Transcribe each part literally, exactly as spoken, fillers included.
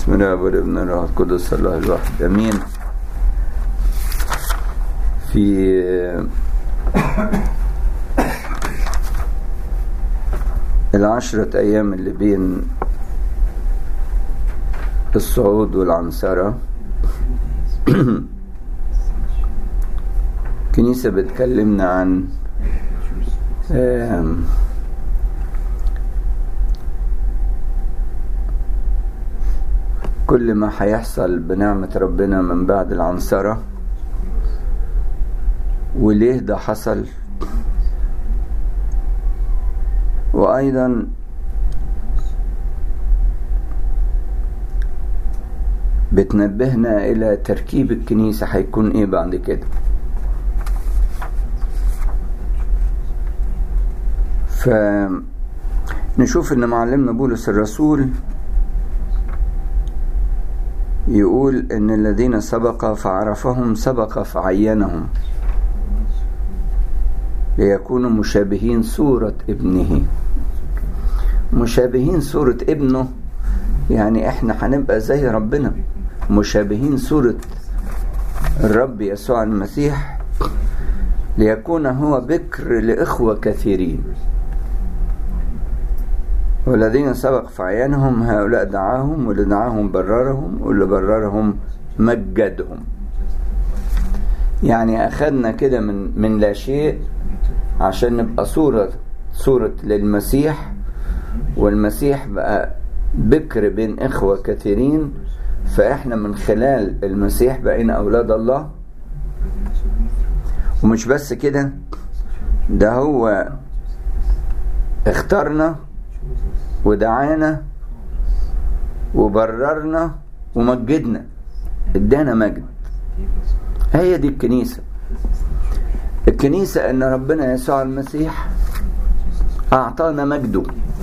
بسم الله والابن والروح القدس الله الواحد امين. في العشرة ايام اللي بين الصعود والعنصرة كنيسة بتكلمنا عن كل ما هيحصل بنعمة ربنا من بعد العنصرة وليه ده حصل، وأيضا بتنبهنا إلى تركيب الكنيسة هيكون إيه بعد كده. فنشوف إن معلمنا بولس الرسول يقول إن الذين سبق فعرفهم سبق فعينهم ليكونوا مشابهين صورة ابنه. مشابهين صورة ابنه يعني احنا هنبقى زي ربنا، مشابهين صورة الرب يسوع المسيح، ليكون هو بكر لإخوة كثيرين. والذين سبق فعينهم هؤلاء دعاهم، واللي دعاهم بررهم، واللي بررهم مجدهم. يعني أخذنا كده من من لا شيء عشان نبقى صورة صورة للمسيح، والمسيح بقى بكر بين إخوة كثيرين، فإحنا من خلال المسيح بقينا أولاد الله. ومش بس كده، ده هو اختارنا ودعانا وبررنا ومجدنا، ادانا مجد. هي دي الكنيسة. الكنيسة ان ربنا يسوع المسيح اعطانا مجده،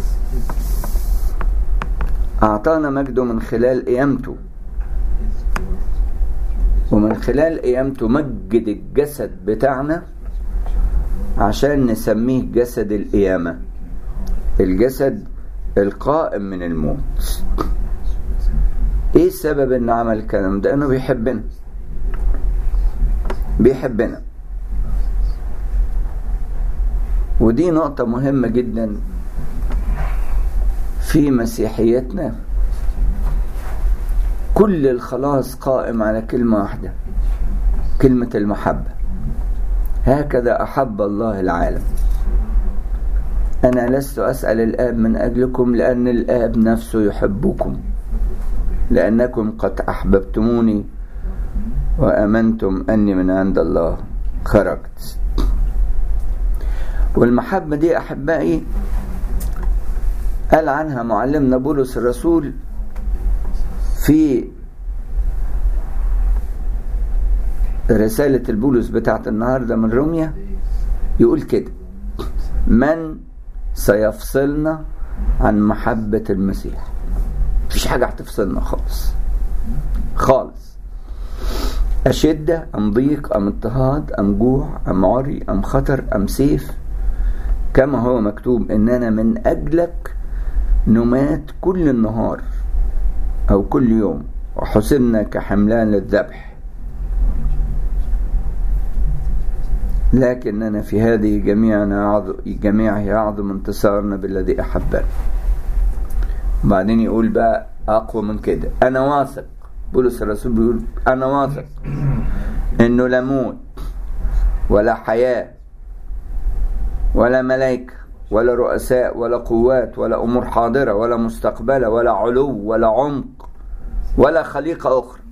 اعطانا مجده من خلال قيامته، ومن خلال قيامته مجد الجسد بتاعنا عشان نسميه جسد القيامة، الجسد القائم من الموت. ايه السبب ان عمل الكلام ده؟ انه بيحبنا بيحبنا ودي نقطة مهمة جدا في مسيحيتنا. كل الخلاص قائم على كلمة واحدة، كلمة المحبة. هكذا أحب الله العالم. أنا لست أسأل الآب من أجلكم، لأن الآب نفسه يحبكم، لأنكم قد أحببتموني وأمنتم أني من عند الله خرجت. والمحبة دي أحبائي قال عنها معلمنا بولس الرسول في رسالة البولس بتاعت النهاردة من روميا، يقول كده: من سيفصلنا عن محبة المسيح؟ مفيش حاجة هتفصلنا خالص خالص. أشدة أم ضيق أم اضطهاد أم جوع أم عري أم خطر أم سيف، كما هو مكتوب: إننا من أجلك نمات كل النهار أو كل يوم، وحسبنا كحملان للذبح، لكننا في هذه جميعنا جميعه يعظم انتصارنا بالذي أحبنا. وبعدين يقول بقى أقوى من كده: أنا واثق. بولس الرسول بيقول: أنا واثق إنه لا موت ولا حياة ولا ملائكة ولا رؤساء ولا قوات ولا أمور حاضرة ولا مستقبلة ولا علو ولا عمق ولا خليقة أخرى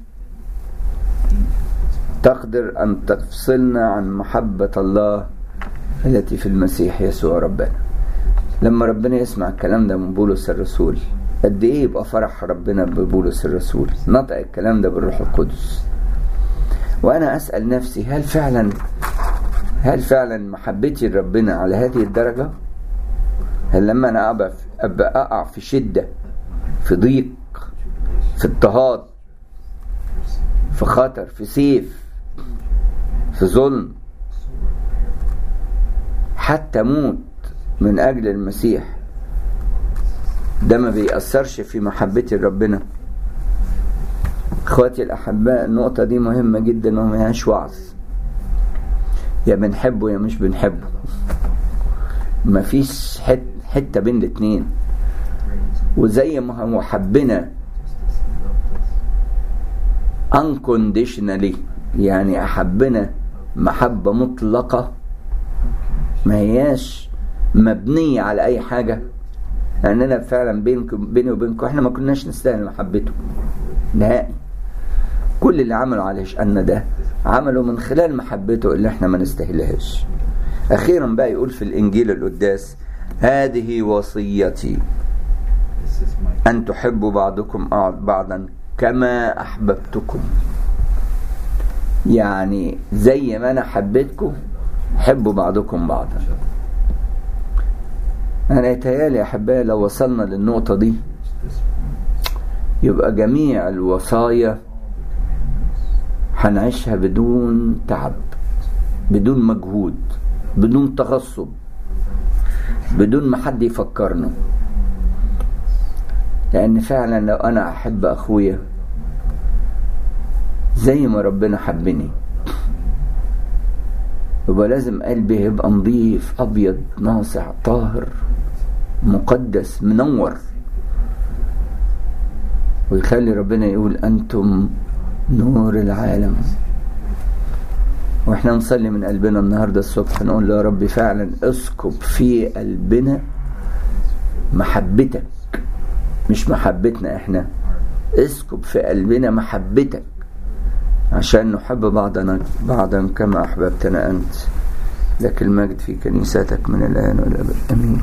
تقدر أن تفصلنا عن محبة الله التي في المسيح يسوع ربنا. لما ربنا يسمع الكلام ده من بولس الرسول، قد إيه يبقى فرح ربنا ببولس الرسول. نطق الكلام ده بالروح القدس. وأنا أسأل نفسي: هل فعلا هل فعلا محبتي لربنا على هذه الدرجة؟ هل لما أنا أبقى أقع في شدة، في ضيق، في اضطهاد، في خطر، في سيف، في ظلم، حتى موت من أجل المسيح، ده ما بيأثرش في محبتي لربنا؟ اخواتي الاحباء النقطة دي مهمة جدا وما هياش وعظ، يا بنحبه يا مش بنحبه، مفيش حت حتة بين الاتنين. وزي ما هو حبنا unconditionally، يعني أحبنا محبة مطلقة ما هياش مبنية على أي حاجة، لأننا فعلا بيني وبينكم إحنا ما كناش نستاهل محبته نهائي. كل اللي عملوا عليه أن ده عملوا من خلال محبته اللي إحنا ما نستاهلهاش. أخيرا بقى يقول في الإنجيل القداس: هذه وصيتي أن تحبوا بعضكم بعضا كما أحببتكم. يعني زي ما أنا حبيتكم حبوا بعضكم بعضا. أنا يتهيالي أحبائي لو وصلنا للنقطة دي يبقى جميع الوصايا هنعيشها بدون تعب، بدون مجهود، بدون تغصب، بدون ما حد يفكرنا. لأن فعلا لو أنا أحب أخويا زي ما ربنا حبني يبقى لازم قلبي يبقى نظيف أبيض ناصع طاهر مقدس منور، ويخلي ربنا يقول أنتم نور العالم. واحنا نصلي من قلبنا النهاردة الصبح نقول يا رب فعلا اسكب في قلبنا محبتك، مش محبتنا احنا، اسكب في قلبنا محبتك عشان نحب بعضنا بعضا كما أحببتنا أنت. لك المجد في كنيستك من الآن والأبد، أمين.